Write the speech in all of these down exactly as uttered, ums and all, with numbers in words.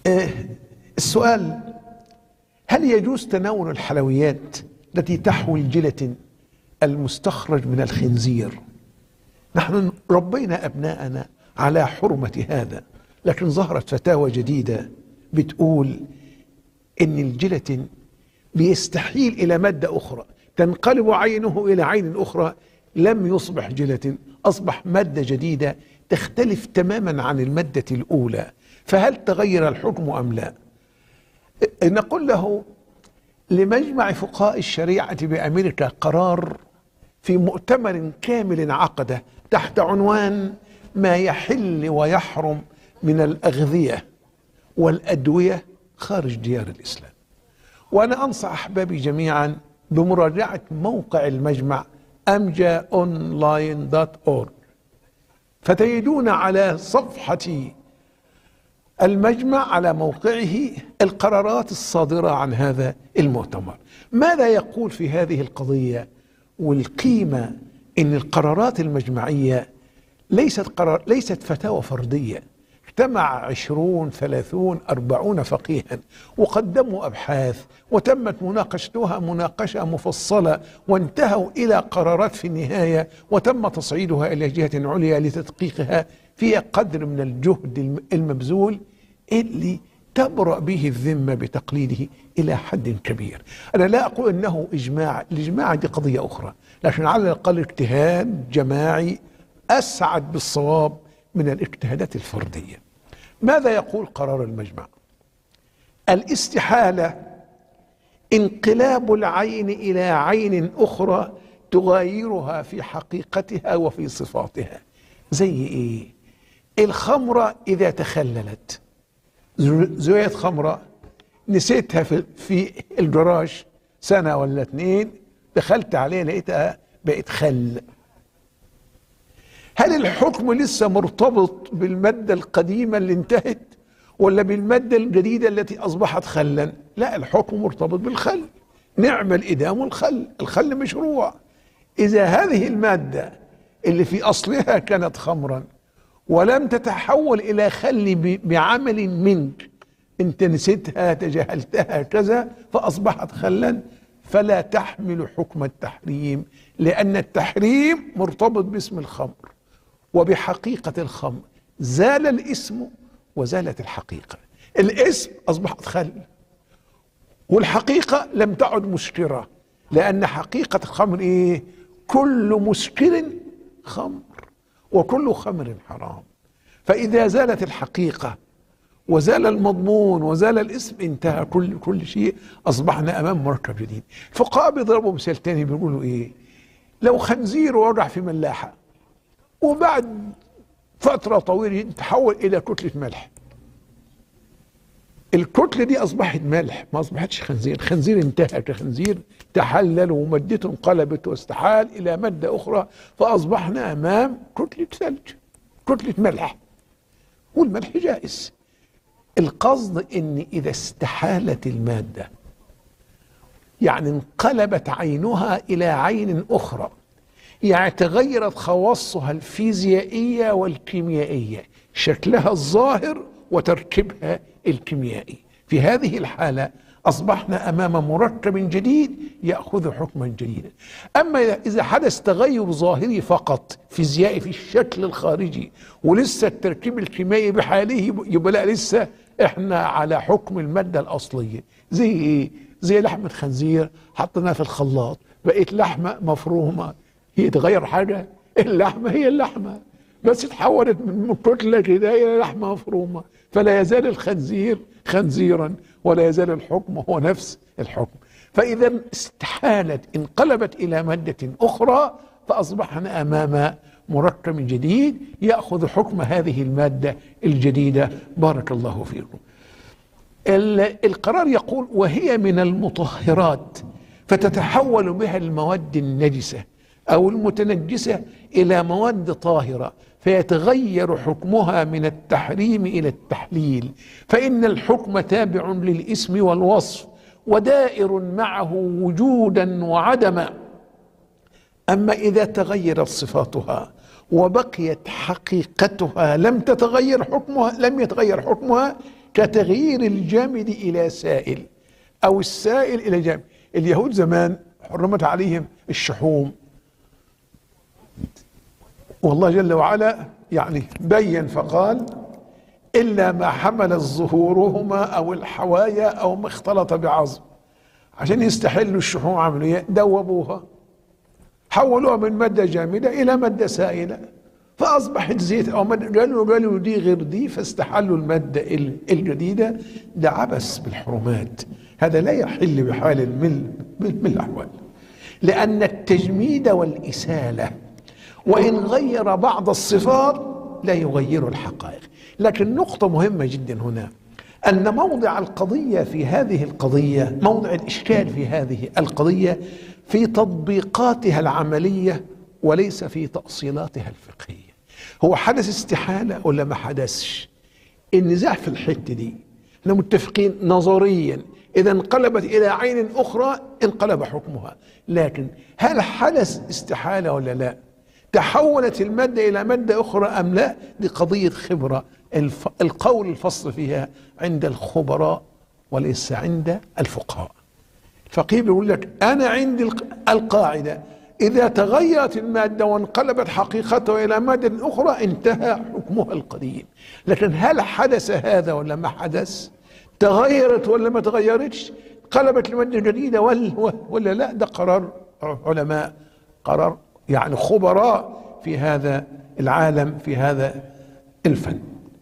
آه السؤال: هل يجوز تناول الحلويات التي تحوي الجيلاتين المستخرج من الخنزير؟ نحن ربينا أبناءنا على حرمة هذا، لكن ظهرت فتاوى جديدة بتقول إن الجيلاتين بيستحيل إلى مادة أخرى تنقلب عينه إلى عين أخرى، لم يصبح جيلاتين، أصبح مادة جديدة تختلف تماما عن المادة الأولى. فهل تغير الحكم أم لا؟ نقول له: لمجمع فقهاء الشريعة بأمريكا قرار في مؤتمر كامل عقده تحت عنوان ما يحل ويحرم من الأغذية والأدوية خارج ديار الإسلام. وأنا أنصح أحبابي جميعا بمراجعة موقع المجمع أمجا أونلاين دوت أورج، فتجدون على صفحة المجمع على موقعه القرارات الصادرة عن هذا المؤتمر. ماذا يقول في هذه القضية؟ والقيمة إن القرارات المجمعية ليست قرار ليست فتاوى فردية. اجتمع عشرون ثلاثون أربعون فقيها وقدموا أبحاث وتمت مناقشتها مناقشة مفصلة، وانتهوا إلى قرارات في النهاية، وتم تصعيدها إلى جهة عليا لتدقيقها في قدر من الجهد المبذول اللي تبرأ به الذمة بتقليده إلى حد كبير. أنا لا أقول أنه إجماع، الإجماع دي قضية أخرى، لكن على الأقل اجتهاد جماعي أسعد بالصواب من الاجتهادات الفردية. ماذا يقول قرار المجمع؟ الاستحالة انقلاب العين إلى عين أخرى تغايرها في حقيقتها وفي صفاتها. زي إيه؟ الخمرة إذا تخللت، زوية خمرة نسيتها في, في الجراج سنة ولا اتنين، دخلت عليها لقيتها بقت خل. هل الحكم لسه مرتبط بالمادة القديمة اللي انتهت ولا بالمادة الجديدة التي أصبحت خلا؟ لا، الحكم مرتبط بالخل. نعم الإدام الخل، الخل مشروع. إذا هذه المادة اللي في أصلها كانت خمرا ولم تتحول إلى خل بعمل منك، انت نسيتها تجاهلتها كذا فأصبحت خلا، فلا تحمل حكم التحريم، لأن التحريم مرتبط باسم الخمر وبحقيقة الخمر. زال الاسم وزالت الحقيقة. الاسم أصبحت خل والحقيقة لم تعد مسكرة، لأن حقيقة الخمر إيه؟ كل مسكر خمر وكل خمر حرام. فإذا زالت الحقيقة وزال المضمون وزال الاسم انتهى كل كل شيء، أصبحنا أمام مركب جديد. الفقهاء بيضربوا مثال تاني بيقولوا إيه؟ لو خنزير وقع في ملاحة وبعد فترة طويلة تحول إلى كتلة ملح، الكتلة دي أصبحت ملح، ما أصبحتش خنزير. خنزير انتهى كخنزير، تحلل ومادته انقلبت واستحال إلى مادة أخرى، فأصبحنا أمام كتلة ثلج، كتلة ملح، والملح جائز. القصد إن إذا استحالت المادة، يعني انقلبت عينها إلى عين أخرى، يعني تغيرت خواصها الفيزيائية والكيميائية، شكلها الظاهر وتركيبها الكيميائي، في هذه الحالة أصبحنا أمام مركب جديد يأخذ حكما جديدا. أما إذا حدث تغير ظاهري فقط فيزيائي في الشكل الخارجي ولسه التركيب الكيميائي بحاله، يبقى لا، لسه إحنا على حكم المادة الأصلية. زي إيه؟ زي لحمة خنزير حطيناها في الخلاط بقت لحمة مفرومة، هي تغير حاجة؟ اللحمة هي اللحمة، بس اتحولت من كتلة كده إلى لحمة مفرومة، فلا يزال الخنزير خنزيرا ولا يزال الحكم هو نفس الحكم. فإذا استحالت انقلبت إلى مادة أخرى، فأصبحنا أمام مركب جديد يأخذ حكم هذه المادة الجديدة. بارك الله فيكم. القرار يقول: وهي من المطهرات، فتتحول بها المواد النجسة أو المتنجسة إلى مواد طاهرة، فيتغير حكمها من التحريم إلى التحليل، فإن الحكم تابع للاسم والوصف ودائر معه وجودا وعدما. أما إذا تغيرت صفاتها وبقيت حقيقتها لم تتغير حكمها، لم يتغير حكمها، كتغيير الجامد إلى سائل أو السائل إلى جامد. اليهود زمان حرمت عليهم الشحوم، والله جل وعلا يعني بين فقال إلا ما حملت ظهورهما أو الحوايا أو ما اختلط بعظم. عشان يستحلوا الشحوم عملوا ايه؟ دوبوها، حولوها من مادة جامدة إلى مادة سائلة، فأصبحت زيت أو مادة. قالوا قالوا دي غير دي، فاستحلوا المادة الجديدة. ده عبث بالحرمات، هذا لا يحل بحال من من الأحوال، لأن التجميد والإسالة وإن غير بعض الصفات لا يغير الحقائق. لكن نقطة مهمة جدا هنا، أن موضع القضية في هذه القضية، موضع الإشكال في هذه القضية في تطبيقاتها العملية وليس في تأصيلاتها الفقهية. هو حدث استحالة ولا ما حدثش؟ النزاع في الحتة دي احنا متفقين نظريا إذا انقلبت إلى عين أخرى انقلب حكمها، لكن هل حدث استحالة ولا لا؟ تحولت المادة إلى مادة أخرى أم لا؟ دي قضية خبرة، الف... القول الفصل فيها عند الخبراء وليس عند الفقهاء. الفقيه بيقول لك أنا عندي القاعدة إذا تغيرت المادة وانقلبت حقيقتها إلى مادة أخرى انتهى حكمها القديم. لكن هل حدث هذا ولا ما حدث؟ تغيرت ولا ما تغيرتش؟ قلبت لمادة جديدة ولا, ولا لا؟ ده قرار علماء، قرار يعني خبراء في هذا العالم، في هذا الفن.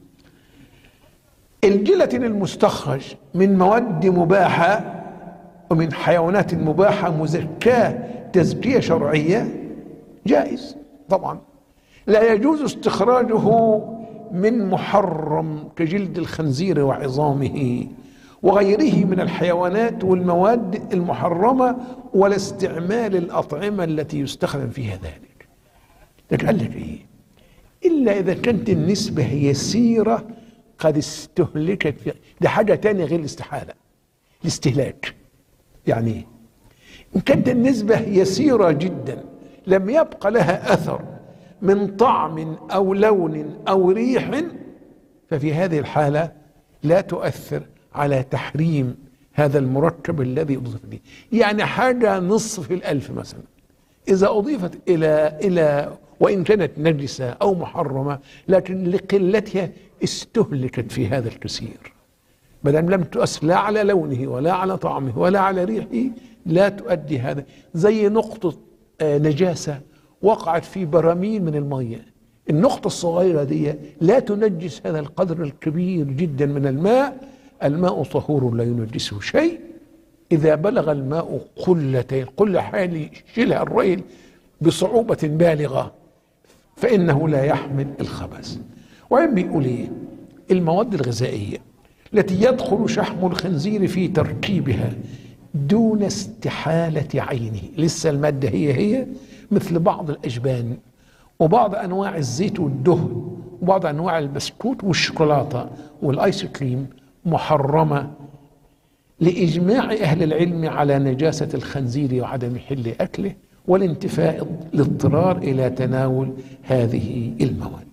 الجيلاتين المستخرج من مواد مباحة ومن حيوانات مباحة مزكاة تزكية شرعية جائز طبعا. لا يجوز استخراجه من محرم كجلد الخنزير وعظامه وغيره من الحيوانات والمواد المحرمة، ولا استعمال الأطعمة التي يستخدم فيها ذلك. لكن قال لك إيه؟ إلا إذا كانت النسبة يسيرة قد استهلكت فيها. ده حاجة تانية غير الاستحالة، الاستهلاك. يعني إيه؟ إن كانت النسبة يسيرة جدا لم يبقى لها أثر من طعم أو لون أو ريح، ففي هذه الحالة لا تؤثر على تحريم هذا المركب الذي أضيف به. يعني حاجة نصف الألف مثلا إذا أضيفت إلى إلى وإن كانت نجسة أو محرمة، لكن لقلتها استهلكت في هذا الكثير، بدل لم تؤثر لا على لونه ولا على طعمه ولا على ريحه، لا تؤدي هذا. زي نقطة نجاسة وقعت في براميل من المية، النقطة الصغيرة دي لا تنجس هذا القدر الكبير جدا من الماء. الماء طهور لا ينجسه شيء. إذا بلغ الماء قلتين، قلة حالي يشيلها الرجل بصعوبة بالغة، فإنه لا يحمل الخبث. وعم بيقول إيه؟ المواد الغذائية التي يدخل شحم الخنزير في تركيبها دون استحالة عينه، لسه المادة هي هي، مثل بعض الأجبان وبعض أنواع الزيت والدهن وبعض أنواع البسكوت والشوكولاتة والآيس كريم محرمة لإجماع أهل العلم على نجاسة الخنزير وعدم حل أكله والانتفاء الاضطرار إلى تناول هذه المواد.